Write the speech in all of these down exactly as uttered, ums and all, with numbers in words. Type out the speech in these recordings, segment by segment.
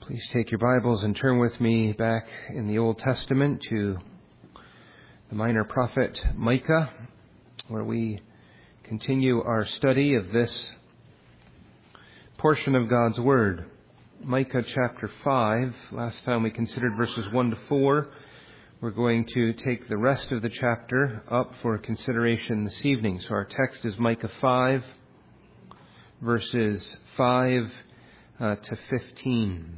Please take your Bibles and turn with me back in the Old Testament to the minor prophet Micah, where we continue our study of this portion of God's Word. Micah chapter five. Last time we considered verses one to four. We're going to take the rest of the chapter up for consideration this evening. So our text is Micah five, verses five uh, to fifteen.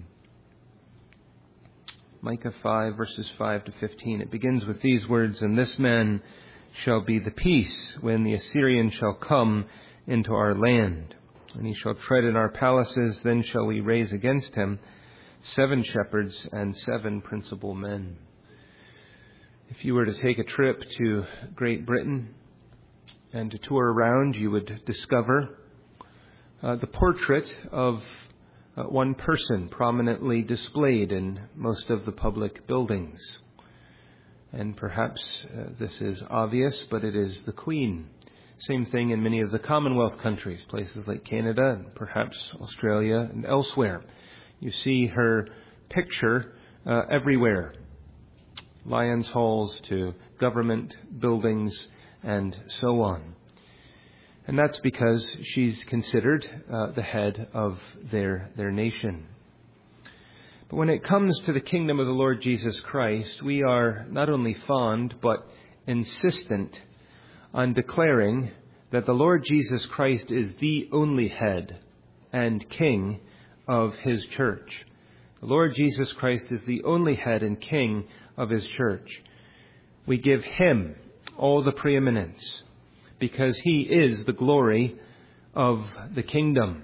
Micah five, verses five to fifteen. It begins with these words, "And this man shall be the peace when the Assyrian shall come into our land. And he shall tread in our palaces, then shall we raise against him seven shepherds and seven principal men." If you were to take a trip to Great Britain and to tour around, you would discover uh, the portrait of uh, one person prominently displayed in most of the public buildings. And perhaps uh, this is obvious, but it is the Queen. Same thing in many of the Commonwealth countries, places like Canada and perhaps Australia and elsewhere. You see her picture uh, everywhere. Lions halls to government buildings and so on. And that's because she's considered uh, the head of their, their nation. But when it comes to the kingdom of the Lord Jesus Christ, we are not only fond but insistent on declaring that the Lord Jesus Christ is the only head and king of His church. The Lord Jesus Christ is the only head and king of His church. We give Him all the preeminence because He is the glory of the kingdom.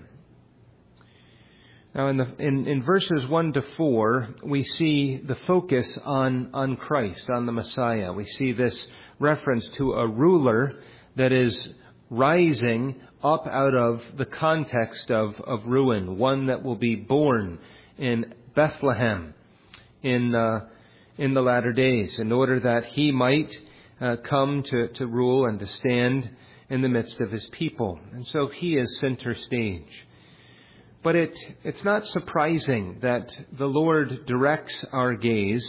Now in, the, in, in verses one to four, we see the focus on, on Christ, on the Messiah. We see this reference to a ruler that is rising up out of the context of, of ruin, one that will be born in Bethlehem in uh, in the latter days, in order that He might uh, come to, to rule and to stand in the midst of His people. And so He is center stage. But it it's not surprising that the Lord directs our gaze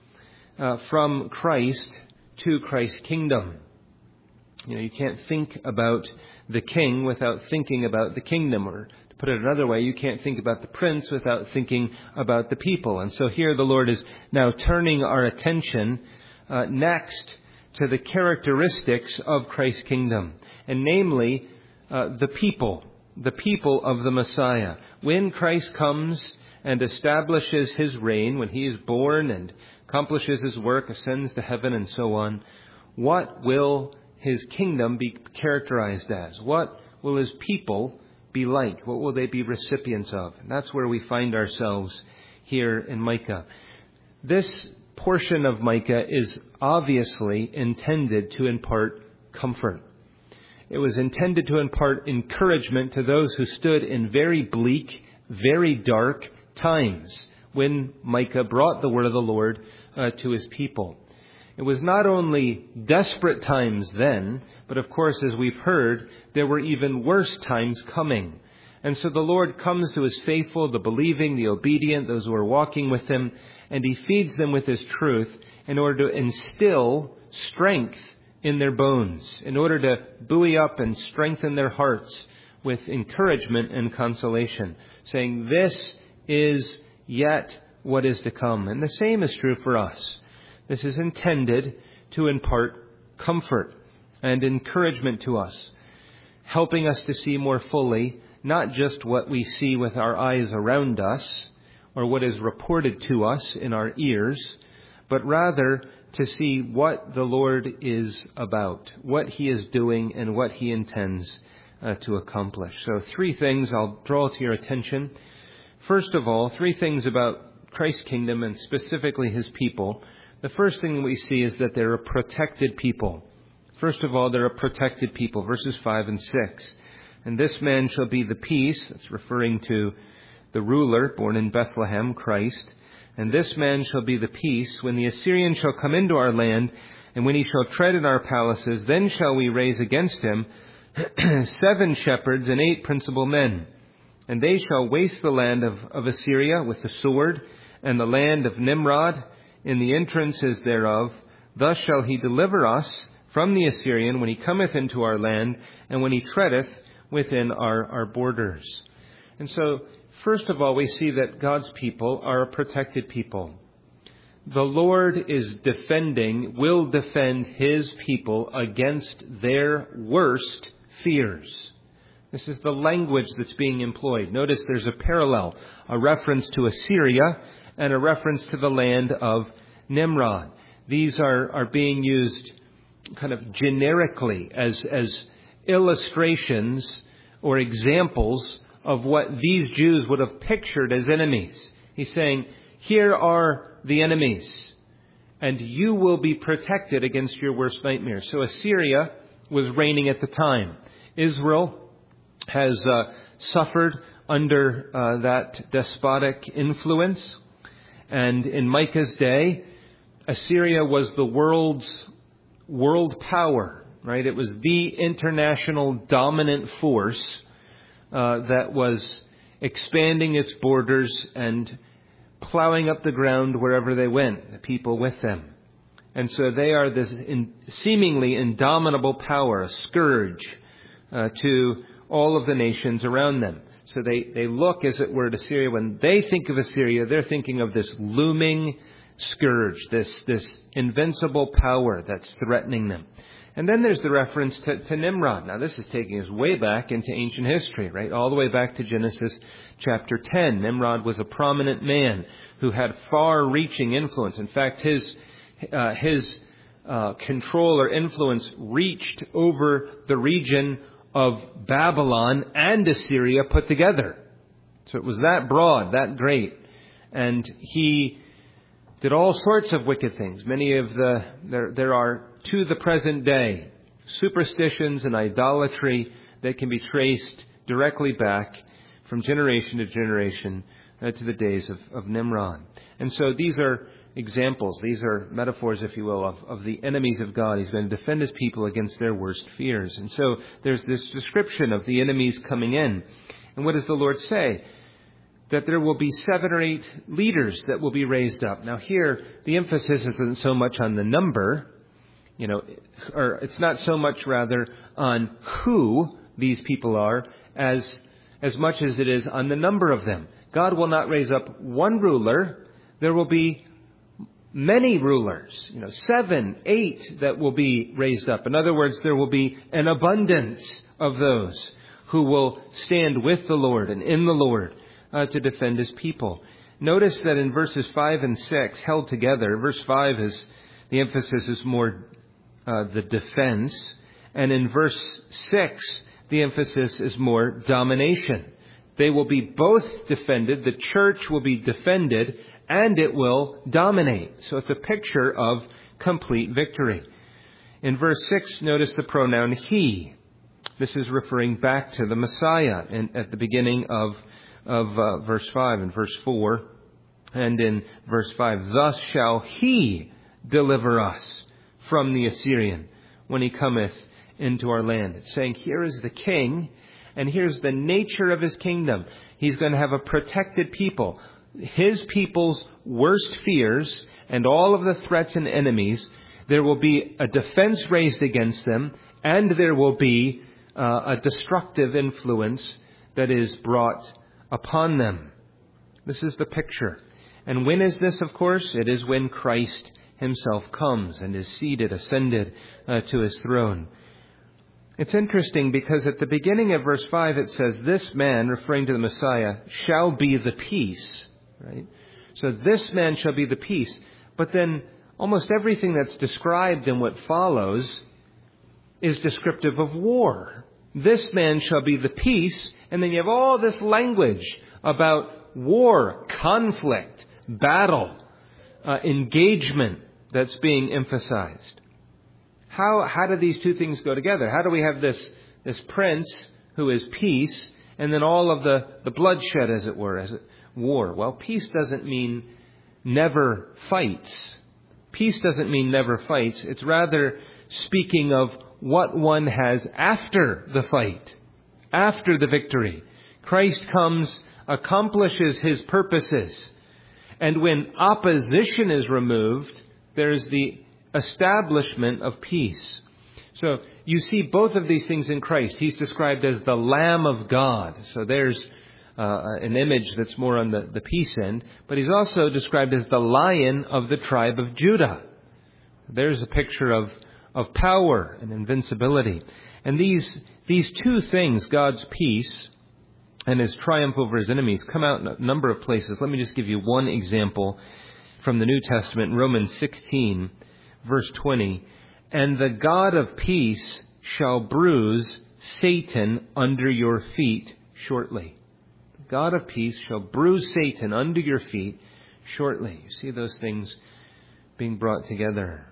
uh, from Christ to Christ's kingdom. You know, you can't think about the king without thinking about the kingdom. Or to put it another way, you can't think about the prince without thinking about the people. And so here the Lord is now turning our attention uh, next to the characteristics of Christ's kingdom. And namely, uh, the people, the people of the Messiah. When Christ comes and establishes His reign, when He is born and accomplishes His work, ascends to heaven and so on, what will His kingdom be characterized as? What will His people be like? What will they be recipients of? And that's where we find ourselves here in Micah. This portion of Micah is obviously intended to impart comfort. It was intended to impart encouragement to those who stood in very bleak, very dark times when Micah brought the word of the Lord uh, to his people. It was not only desperate times then, but of course, as we've heard, there were even worse times coming. And so the Lord comes to His faithful, the believing, the obedient, those who are walking with Him, and He feeds them with His truth in order to instill strength in their bones, in order to buoy up and strengthen their hearts with encouragement and consolation, saying, this is yet what is to come. And the same is true for us. This is intended to impart comfort and encouragement to us, helping us to see more fully not just what we see with our eyes around us or what is reported to us in our ears, but rather to see what the Lord is about, what He is doing, and what He intends uh, to accomplish. So three things I'll draw to your attention. First of all, three things about Christ's kingdom and specifically His people. The first thing we see is that they're a protected people. First of all, they're a protected people. Verses five and six. "And this man shall be the peace," that's referring to the ruler born in Bethlehem, Christ. "And this man shall be the peace when the Assyrian shall come into our land, and when he shall tread in our palaces, then shall we raise against him seven shepherds and eight principal men. And they shall waste the land of, of Assyria with the sword, and the land of Nimrod in the entrances thereof. Thus shall he deliver us from the Assyrian when he cometh into our land, and when he treadeth within our, our borders. And so, first of all, we see that God's people are a protected people. The Lord is defending, will defend His people against their worst fears. This is the language that's being employed. Notice there's a parallel, a reference to Assyria and a reference to the land of Nimrod. These are, are being used kind of generically as, as illustrations or examples of what these Jews would have pictured as enemies. He's saying, here are the enemies, and you will be protected against your worst nightmares. So Assyria was reigning at the time. Israel has uh, suffered under uh, that despotic influence. And in Micah's day, Assyria was the world's world power, right? It was the international dominant force uh, that was expanding its borders and plowing up the ground wherever they went, the people with them. And so they are this in, seemingly indomitable power, a scourge uh, to all of the nations around them. So they, they look, as it were, to Syria. When they think of Assyria, they're thinking of this looming scourge, this, this invincible power that's threatening them. And then there's the reference to, to Nimrod. Now, this is taking us way back into ancient history, right? All the way back to Genesis chapter ten. Nimrod was a prominent man who had far-reaching influence. In fact, his uh, his uh, control or influence reached over the region of Babylon and Assyria put together. So it was that broad, that great. And he did all sorts of wicked things. Many of the, there, there are, to the present day, superstitions and idolatry that can be traced directly back from generation to generation uh, to the days of, of Nimrod. And so these are examples, these are metaphors, if you will, of, of the enemies of God. He's going to defend His people against their worst fears. And so there's this description of the enemies coming in. And what does the Lord say? That there will be seven or eight leaders that will be raised up. Now here, the emphasis isn't so much on the number, you know, or it's not so much rather on who these people are as, as much as it is on the number of them. God will not raise up one ruler. There will be many rulers, you know, seven, eight that will be raised up. In other words, there will be an abundance of those who will stand with the Lord and in the Lord uh, to defend His people. Notice that in verses five and six, held together, verse five is, the emphasis is more uh, the defense, and in verse six, the emphasis is more domination. They will be both defended, the church will be defended, and it will dominate. So it's a picture of complete victory. In verse six, notice the pronoun he. This is referring back to the Messiah in, at the beginning of, of uh, verse five and verse four. And in verse five, thus shall he deliver us from the Assyrian when he cometh into our land. It's saying here is the king, and here's the nature of his kingdom. He's going to have a protected people. His people's worst fears and all of the threats and enemies, there will be a defense raised against them, and there will be uh, a destructive influence that is brought upon them. This is the picture. And when is this, of course? It is when Christ Himself comes and is seated, ascended uh, to His throne. It's interesting because at the beginning of verse five it says, this man, referring to the Messiah, shall be the peace. Right? So this man shall be the peace. But then almost everything that's described in what follows is descriptive of war. This man shall be the peace. And then you have all this language about war, conflict, battle, uh, engagement that's being emphasized. How how do these two things go together? How do we have this this prince who is peace, and then all of the, the bloodshed, as it were, as it, war? Well, peace doesn't mean never fights. Peace doesn't mean never fights. It's rather speaking of what one has after the fight, after the victory. Christ comes, accomplishes his purposes. And when opposition is removed, there's the establishment of peace. So you see both of these things in Christ. He's described as the Lamb of God. So there's uh, an image that's more on the, the peace end. But he's also described as the Lion of the tribe of Judah. There's a picture of, of power and invincibility. And these, these two things, God's peace and his triumph over his enemies, come out in a number of places. Let me just give you one example from the New Testament, Romans sixteen, verse twenty. And the God of peace shall bruise Satan under your feet shortly. The God of peace shall bruise Satan under your feet shortly. You see those things being brought together.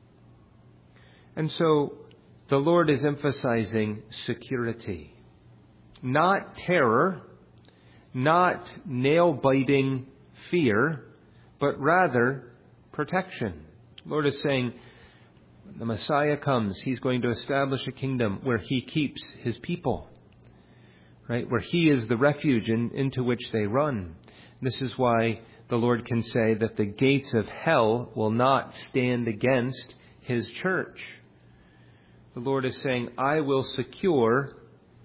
And so the Lord is emphasizing security. Not terror, not nail-biting fear, but rather protection. The Lord is saying, when the Messiah comes, he's going to establish a kingdom where he keeps his people, right? Where he is the refuge in, into which they run. This is why the Lord can say that the gates of hell will not stand against his church. The Lord is saying, I will secure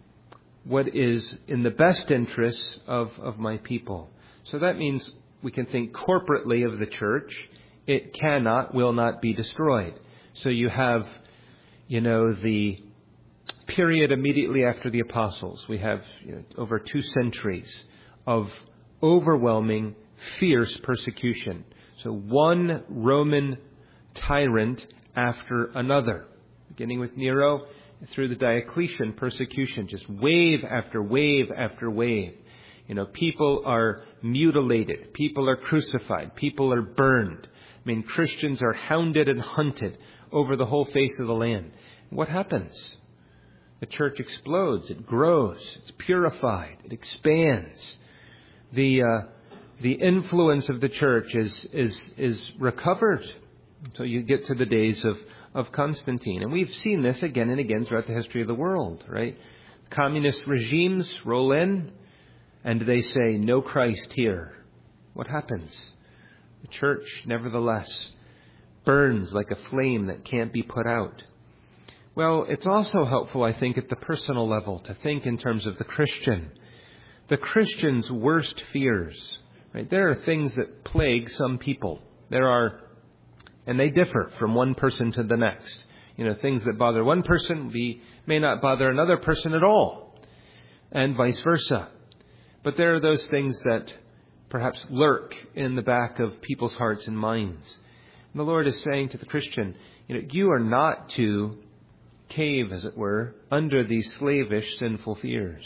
what is in the best interests of, of my people. So that means we can think corporately of the church. It cannot, will not be destroyed. So you have, you know, the period immediately after the apostles. We have you know, over two centuries of overwhelming, fierce persecution. So one Roman tyrant after another, beginning with Nero through the Diocletian persecution, just wave after wave after wave. You know, people are mutilated. People are crucified. People are burned. I mean, Christians are hounded and hunted over the whole face of the land. What happens? The church explodes. It grows. It's purified. It expands. The uh, the influence of the church is is is recovered. So you get to the days of of Constantine. And we've seen this again and again throughout the history of the world, right? Communist regimes roll in and they say, no Christ here. What happens? The church, nevertheless, burns like a flame that can't be put out. Well, it's also helpful, I think, at the personal level to think in terms of the Christian. The Christian's worst fears, right? There are things that plague some people. There are And they differ from one person to the next. You know, things that bother one person be, may not bother another person at all, and vice versa. But there are those things that perhaps lurk in the back of people's hearts and minds. And the Lord is saying to the Christian, you know, you are not to cave, as it were, under these slavish, sinful fears.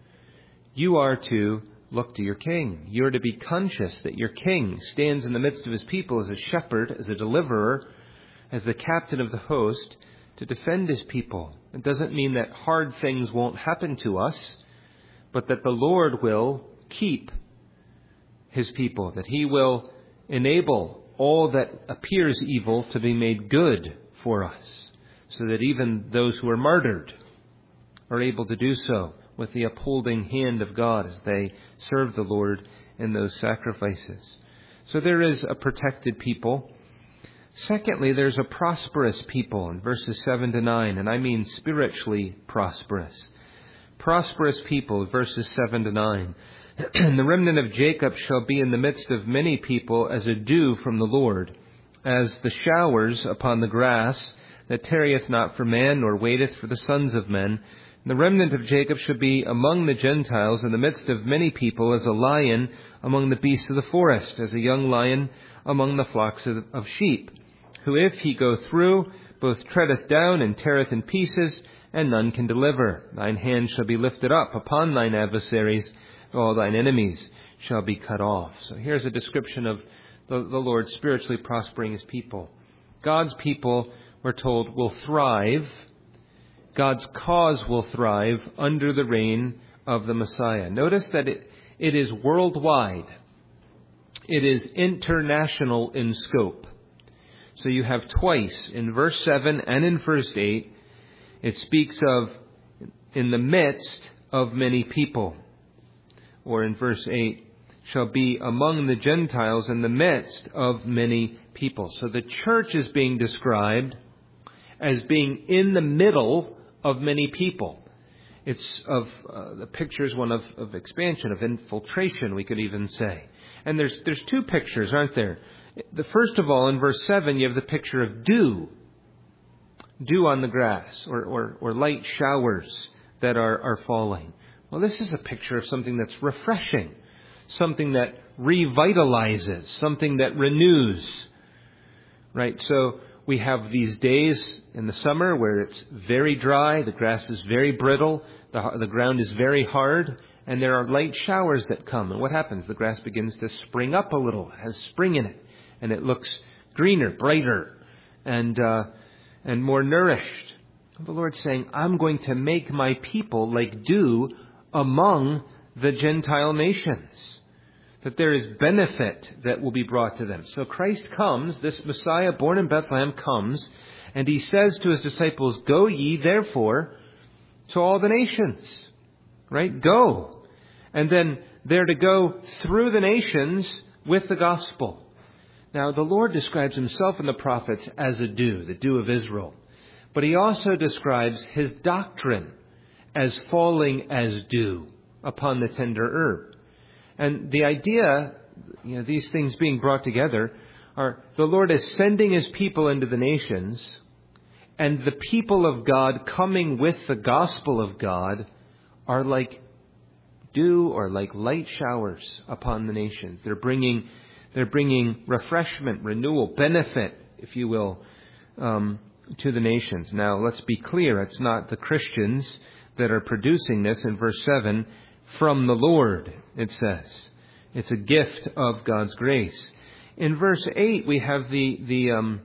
You are to look to your king. You are to be conscious that your king stands in the midst of his people as a shepherd, as a deliverer, as the captain of the host, to defend his people. It doesn't mean that hard things won't happen to us, but that the Lord will keep his people, that he will enable all that appears evil to be made good for us, so that even those who are martyred are able to do so with the upholding hand of God as they serve the Lord in those sacrifices. So there is a protected people. Secondly, there's a prosperous people in verses seven to nine, and I mean spiritually prosperous. Prosperous people, verses seven to nine. And the remnant of Jacob shall be in the midst of many people as a dew from the Lord, as the showers upon the grass, that tarrieth not for man, nor waiteth for the sons of men. And the remnant of Jacob shall be among the Gentiles in the midst of many people, as a lion among the beasts of the forest, as a young lion among the flocks of, of sheep, who if he go through, both treadeth down and teareth in pieces, and none can deliver. Thine hand shall be lifted up upon thine adversaries, all thine enemies shall be cut off. So here's a description of the, the Lord spiritually prospering his people. God's people, we're told, will thrive. God's cause will thrive under the reign of the Messiah. Notice that it, it is worldwide. It is international in scope. So you have twice, in verse seven and in verse eight, it speaks of in the midst of many people. or in verse eight, shall be among the Gentiles in the midst of many people. So the church is being described as being in the middle of many people. It's of, uh, the picture is one of, of expansion, of infiltration, we could even say. And there's, there's two pictures, aren't there? The first of all, in verse seven, you have the picture of dew. Dew on the grass, or, or, or light showers that are, are falling. Well, this is a picture of something that's refreshing, something that revitalizes, something that renews. Right? So we have these days in the summer where it's very dry, the grass is very brittle, the, the ground is very hard, and there are light showers that come. And what happens? The grass begins to spring up a little, has spring in it, and it looks greener, brighter, and uh, and more nourished. The Lord's saying, I'm going to make my people like dew among the Gentile nations, that there is benefit that will be brought to them. So Christ comes, this Messiah born in Bethlehem comes, and he says to his disciples, go ye therefore to all the nations. Right? Go. And then they're to go through the nations with the gospel. Now, the Lord describes himself in the prophets as a dew, the dew of Israel. But he also describes his doctrine as falling as dew upon the tender herb. And the idea, you know, these things being brought together are the Lord is sending his people into the nations, and the people of God coming with the gospel of God are like dew or like light showers upon the nations. They're bringing, they're bringing refreshment, renewal, benefit, if you will, um, to the nations. Now, let's be clear. It's not the Christians that are producing this. In verse seven, from the Lord, it says. It's a gift of God's grace. In verse eight, we have the the um,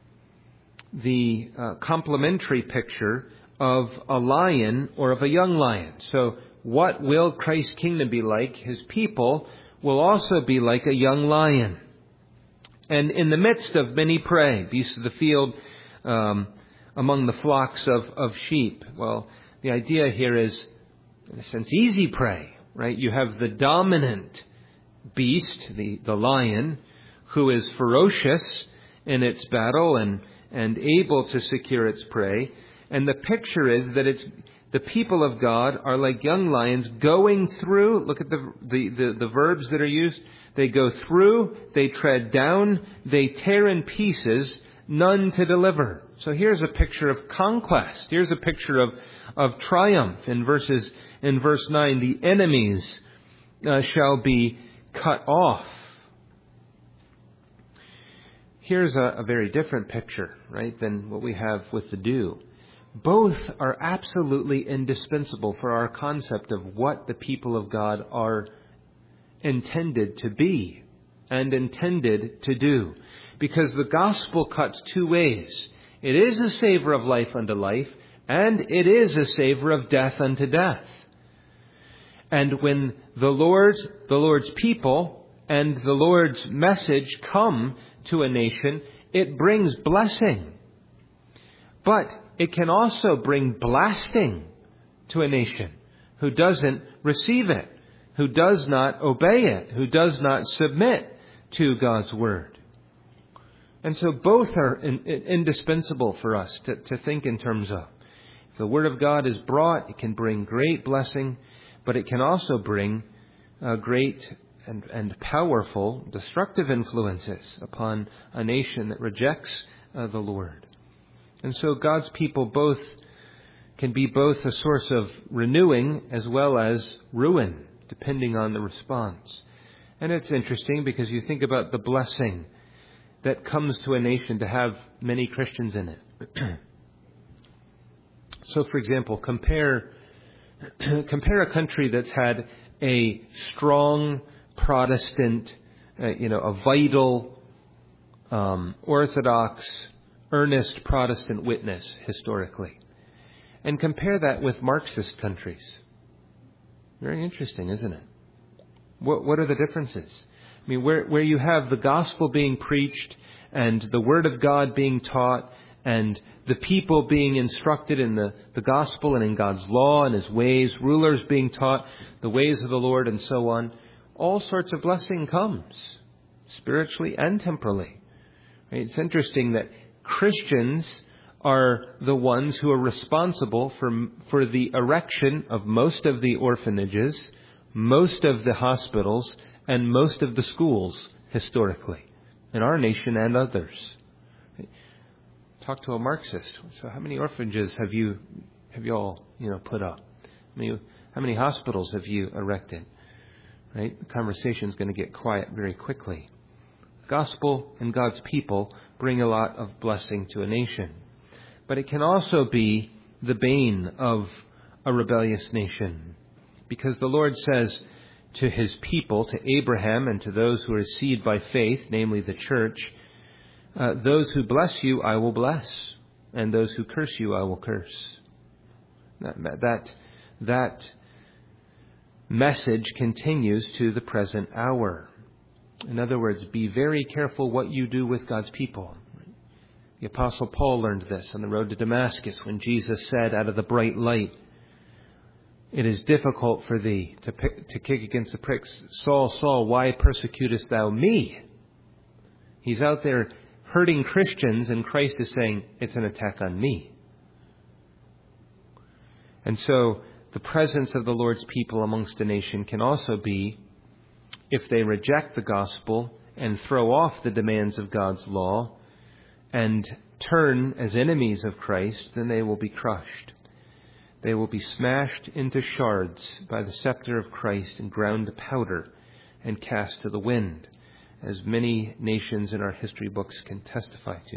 the uh, complementary picture of a lion or of a young lion. So what will Christ's kingdom be like? His people will also be like a young lion. And in the midst of many prey, beasts of the field, um, among the flocks of, of sheep. Well, the idea here is, in a sense, easy prey, right? You have the dominant beast, the, the lion, who is ferocious in its battle and, and able to secure its prey. And the picture is that it's the people of God are like young lions going through. Look at the, the, the, the verbs that are used. They go through, they tread down, they tear in pieces, none to deliver. So here's a picture of conquest. Here's a picture of, of triumph. In verses, in verse nine, the enemies uh, shall be cut off. Here's a, a very different picture, right, than what we have with the dew. Both are absolutely indispensable for our concept of what the people of God are intended to be and intended to do. Because the gospel cuts two ways. It is a savor of life unto life, and it is a savor of death unto death. And when the Lord, the Lord's people and the Lord's message come to a nation, it brings blessing. But it can also bring blasting to a nation who doesn't receive it, who does not obey it, who does not submit to God's word. And so both are in, in, indispensable for us to, to think in terms of. If the word of God is brought, it can bring great blessing, but it can also bring uh, great and, and powerful destructive influences upon a nation that rejects uh, the Lord. And so God's people both can be both a source of renewing as well as ruin, depending on the response. And it's interesting because you think about the blessing that comes to a nation to have many Christians in it. So, for example, compare compare a country that's had a strong Protestant, uh, you know, a vital, um, Orthodox, earnest Protestant witness historically, and compare that with Marxist countries. Very interesting, isn't it? What what are the differences? I mean, where, where you have the gospel being preached and the word of God being taught and the people being instructed in the, the gospel and in God's law and His ways, rulers being taught the ways of the Lord and so on, all sorts of blessing comes, spiritually and temporally. Right? It's interesting that Christians are the ones who are responsible for, for the erection of most of the orphanages, most of the hospitals, and most of the schools historically in our nation and others. Talk to a Marxist. So how many orphanages have you have you all, you know, put up? How many, how many hospitals have you erected? Right? The conversation is going to get quiet very quickly. Gospel and God's people bring a lot of blessing to a nation. But it can also be the bane of a rebellious nation. Because the Lord says to His people, to Abraham and to those who are seed by faith, namely the church, uh, those who bless you I will bless, and those who curse you I will curse. That, that, that message continues to the present hour. In other words, be very careful what you do with God's people. The Apostle Paul learned this on the road to Damascus when Jesus said out of the bright light, "It is difficult for thee to, pick, to kick against the pricks. Saul, Saul, why persecutest thou me?" He's out there hurting Christians, and Christ is saying, it's an attack on me. And so the presence of the Lord's people amongst a nation can also be, if they reject the gospel and throw off the demands of God's law and turn as enemies of Christ, then they will be crushed. They will be smashed into shards by the scepter of Christ and ground to powder and cast to the wind, as many nations in our history books can testify to.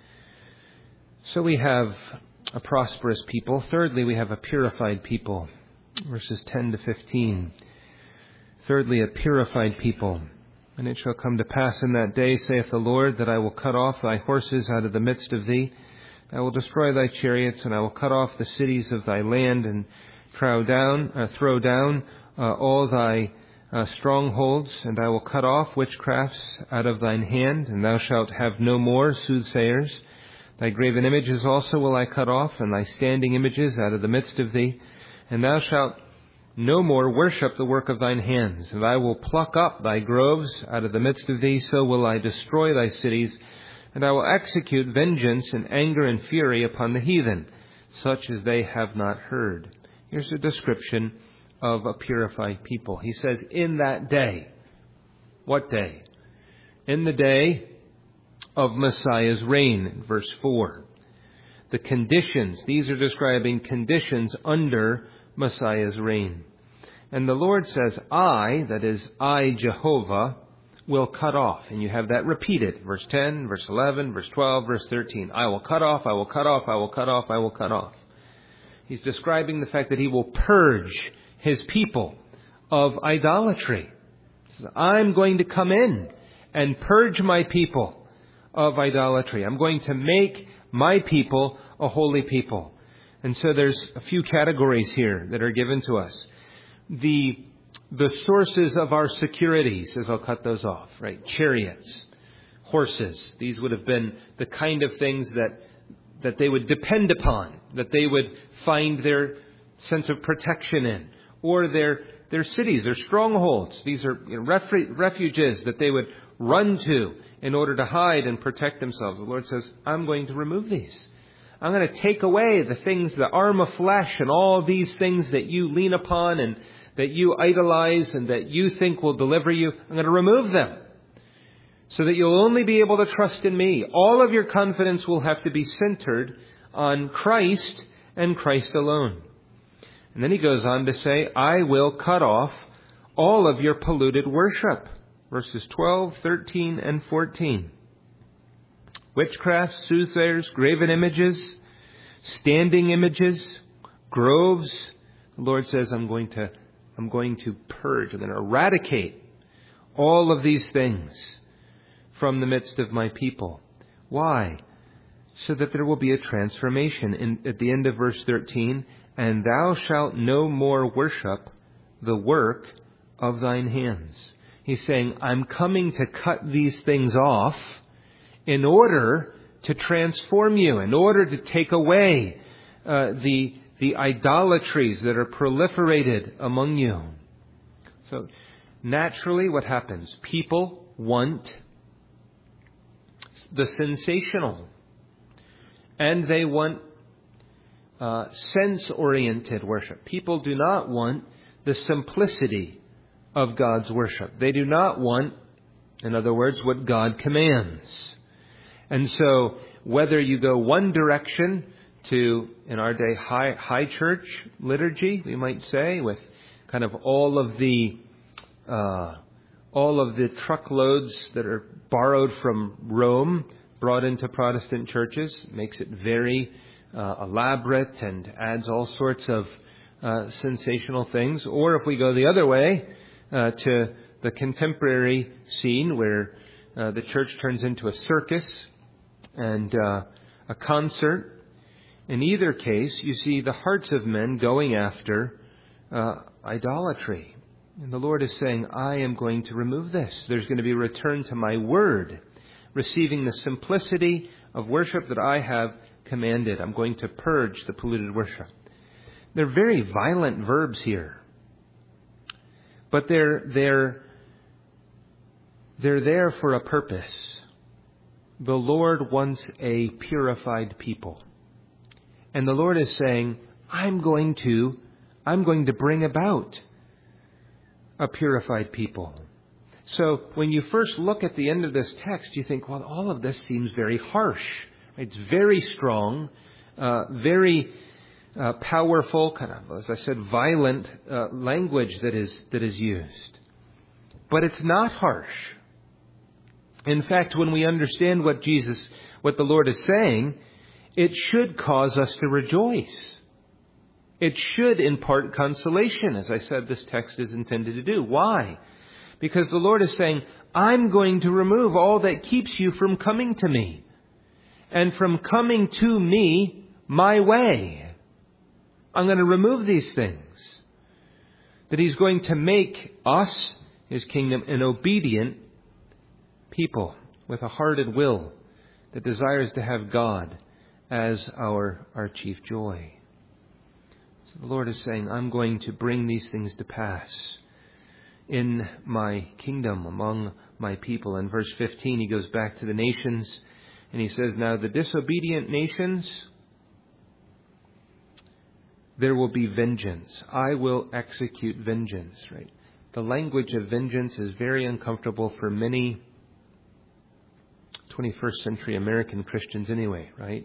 So we have a prosperous people. Thirdly, we have a purified people. Verses ten to fifteen. Thirdly, a purified people. And it shall come to pass in that day, saith the Lord, that I will cut off thy horses out of the midst of thee. I will destroy thy chariots, and I will cut off the cities of thy land, and throw down, uh, throw down uh, all thy uh, strongholds, and I will cut off witchcrafts out of thine hand, and thou shalt have no more soothsayers. Thy graven images also will I cut off, and thy standing images out of the midst of thee, and thou shalt no more worship the work of thine hands. And I will pluck up thy groves out of the midst of thee, so will I destroy thy cities, and I will execute vengeance and anger and fury upon the heathen, such as they have not heard. Here's a description of a purified people. He says, in that day. What day? In the day of Messiah's reign, verse four. The conditions, these are describing conditions under Messiah's reign. And the Lord says, I, that is, I, Jehovah, will cut off. And you have that repeated. Verse ten, verse eleven, verse twelve, verse thirteen. I will cut off, I will cut off, I will cut off, I will cut off. He's describing the fact that He will purge His people of idolatry. He says, I'm going to come in and purge my people of idolatry. I'm going to make my people a holy people. And so there's a few categories here that are given to us. The, the sources of our securities, as I'll cut those off, right? Chariots, horses. These would have been the kind of things that, that they would depend upon, that they would find their sense of protection in, or their, their cities, their strongholds. These are, you know, refu- refuges that they would run to in order to hide and protect themselves. The Lord says, I'm going to remove these. I'm going to take away the things, the arm of flesh and all these things that you lean upon and that you idolize and that you think will deliver you. I'm going to remove them so that you'll only be able to trust in me. All of your confidence will have to be centered on Christ and Christ alone. And then he goes on to say, I will cut off all of your polluted worship. Verses twelve, thirteen, and fourteen. Witchcraft, soothsayers, graven images, standing images, groves. The Lord says, I'm going to, I'm going to purge, I'm going to eradicate all of these things from the midst of my people. Why? So that there will be a transformation. In, at the end of verse thirteen, and thou shalt no more worship the work of thine hands. He's saying, I'm coming to cut these things off in order to transform you, in order to take away uh, the, the idolatries that are proliferated among you. So naturally what happens? People want the sensational. And they want uh, sense-oriented worship. People do not want the simplicity of God's worship. They do not want, in other words, what God commands. And so whether you go one direction to, in our day, high, high church liturgy, we might say, with kind of all of the uh, all of the truckloads that are borrowed from Rome, brought into Protestant churches, makes it very uh, elaborate and adds all sorts of uh, sensational things. Or if we go the other way uh, to the contemporary scene where uh, the church turns into a circus and uh, a concert, in either case, you see the hearts of men going after uh, idolatry. And the Lord is saying, I am going to remove this. There's going to be a return to my word, receiving the simplicity of worship that I have commanded. I'm going to purge the polluted worship. They're very violent verbs here. But they're, they're, they're there for a purpose. The Lord wants a purified people. And the Lord is saying, I'm going to, I'm going to bring about a purified people. So when you first look at the end of this text, you think, well, all of this seems very harsh. It's very strong, uh, very uh, powerful, kind of, as I said, violent uh, language that is that is used. But it's not harsh. In fact, when we understand what Jesus, what the Lord is saying, it should cause us to rejoice. It should impart consolation. As I said, this text is intended to do. Why? Because the Lord is saying, I'm going to remove all that keeps you from coming to me. And from coming to me my way. I'm going to remove these things. That He's going to make us, His kingdom, an obedient people with a heart and will that desires to have God as our, our chief joy. So the Lord is saying, I'm going to bring these things to pass in my kingdom among my people. In verse fifteen, He goes back to the nations and He says, now the disobedient nations, there will be vengeance. I will execute vengeance, right? The language of vengeance is very uncomfortable for many twenty-first century American Christians anyway, right?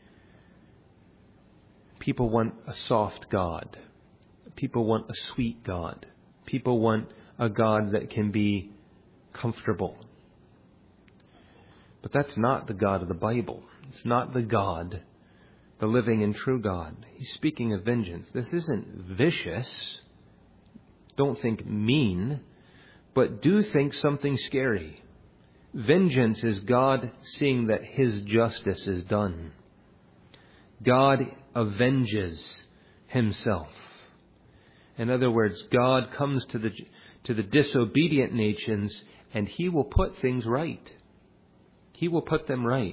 People want a soft God. People want a sweet God. People want a God that can be comfortable. But that's not the God of the Bible. It's not the God, the living and true God. He's speaking of vengeance. This isn't vicious. Don't think mean, but do think something scary. Vengeance is God seeing that His justice is done. God avenges Himself. In other words, God comes to the to the disobedient nations and He will put things right. He will put them right.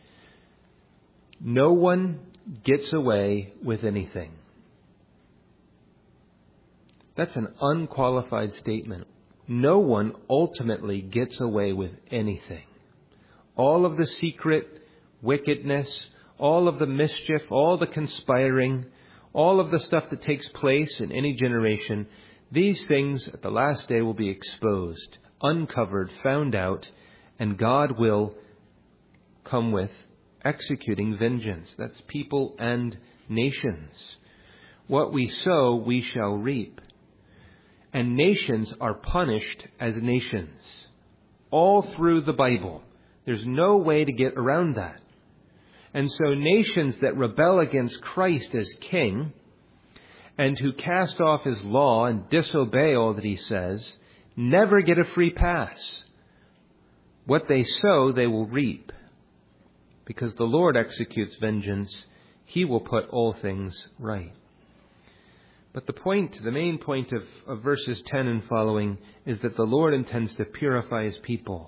No one gets away with anything. That's an unqualified statement. No one ultimately gets away with anything. All of the secret wickedness, all of the mischief, all the conspiring, all of the stuff that takes place in any generation, these things at the last day will be exposed, uncovered, found out, and God will come with executing vengeance. That's people and nations. What we sow, we shall reap. And nations are punished as nations. All through the Bible. There's no way to get around that. And so nations that rebel against Christ as king and who cast off His law and disobey all that He says never get a free pass. What they sow, they will reap. Because the Lord executes vengeance, He will put all things right. But the point, the main point of, of verses ten and following is that the Lord intends to purify His people.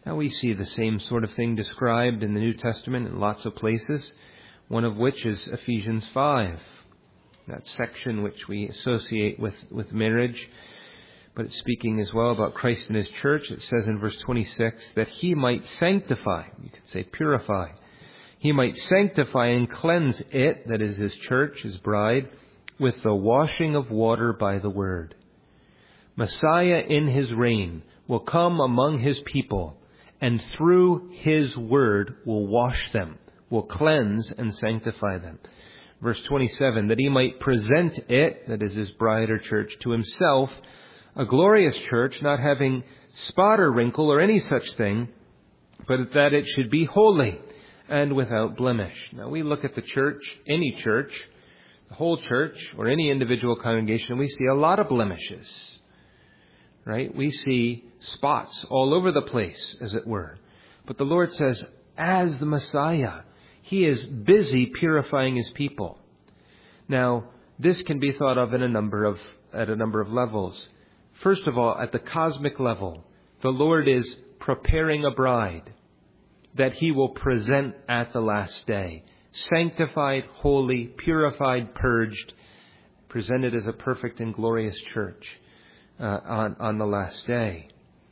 Now we see the same sort of thing described in the New Testament in lots of places, one of which is Ephesians five, that section which we associate with, with marriage. But it's speaking as well about Christ and His church. It says in verse twenty-six that He might sanctify, you could say purify, He might sanctify and cleanse it, that is His church, His bride, with the washing of water by the word. Messiah in His reign will come among His people, and through His word will wash them, will cleanse and sanctify them. Verse twenty-seven, that He might present it, that is His bride or church, to Himself, a glorious church, not having spot or wrinkle or any such thing, but that it should be holy and without blemish. Now we look at the church, any church, the whole church, or any individual congregation, and we see a lot of blemishes. Right? We see spots all over the place, as it were. But the Lord says, as the Messiah, He is busy purifying His people. Now, this can be thought of in a number of at a number of levels. First of all, at the cosmic level, the Lord is preparing a bride that He will present at the last day. Sanctified, holy, purified, purged, presented as a perfect and glorious church uh, on, on the last day.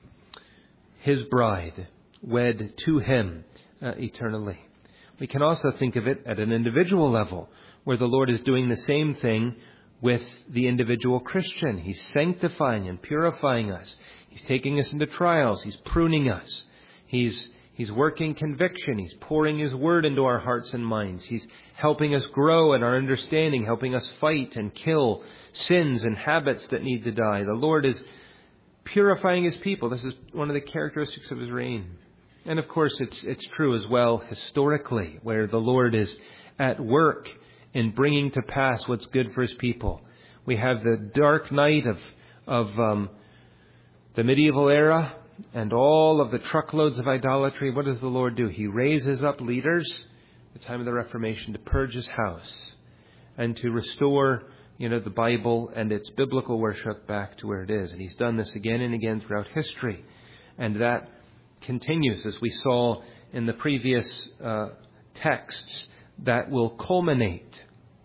His bride, wed to Him uh, eternally. We can also think of it at an individual level, where the Lord is doing the same thing with the individual Christian. He's sanctifying and purifying us. He's taking us into trials. He's pruning us. He's He's working conviction. He's pouring His word into our hearts and minds. He's helping us grow in our understanding, helping us fight and kill sins and habits that need to die. The Lord is purifying His people. This is one of the characteristics of His reign. And of course, it's it's true as well historically, where the Lord is at work in bringing to pass what's good for His people. We have the dark night of of um, the medieval era and all of the truckloads of idolatry. What does the Lord do? He raises up leaders at the time of the Reformation to purge His house and to restore, you know, the Bible and its biblical worship back to where it is. And He's done this again and again throughout history. And that continues, as we saw in the previous uh, texts, that will culminate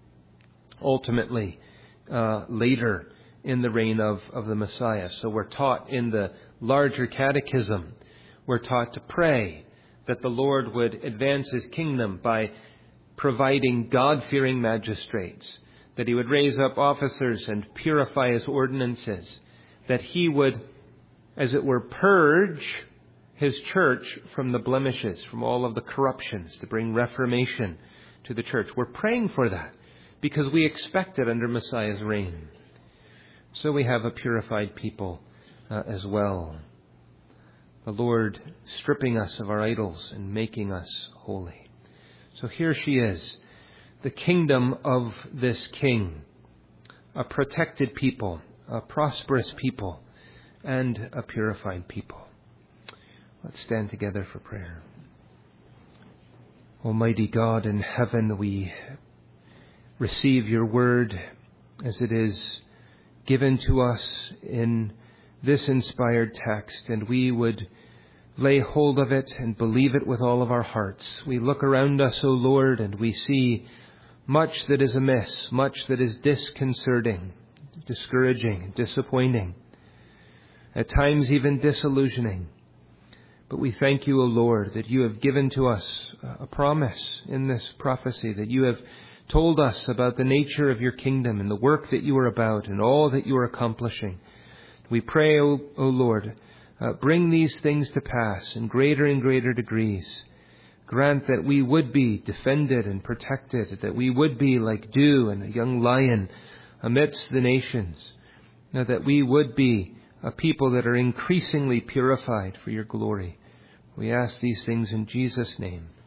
ultimately uh, later in the reign of, of the Messiah. So we're taught in the larger catechism, we're taught to pray that the Lord would advance His kingdom by providing God-fearing magistrates, that He would raise up officers and purify His ordinances, that He would, as it were, purge His church from the blemishes, from all of the corruptions, to bring reformation to the church. We're praying for that because we expect it under Messiah's reign. So we have a purified people uh, as well. The Lord stripping us of our idols and making us holy. So here she is, the kingdom of this King, a protected people, a prosperous people, and a purified people. Let's stand together for prayer. Almighty God in heaven, we receive Your word as it is given to us in this inspired text, and we would lay hold of it and believe it with all of our hearts. We look around us, O Lord, and we see much that is amiss, much that is disconcerting, discouraging, disappointing, at times even disillusioning. But we thank You, O Lord, that You have given to us a promise in this prophecy, that You have told us about the nature of Your kingdom and the work that You are about and all that You are accomplishing. We pray, O, o Lord, uh, bring these things to pass in greater and greater degrees. Grant that we would be defended and protected, that we would be like dew and a young lion amidst the nations, uh, that we would be a people that are increasingly purified for Your glory. We ask these things in Jesus' name.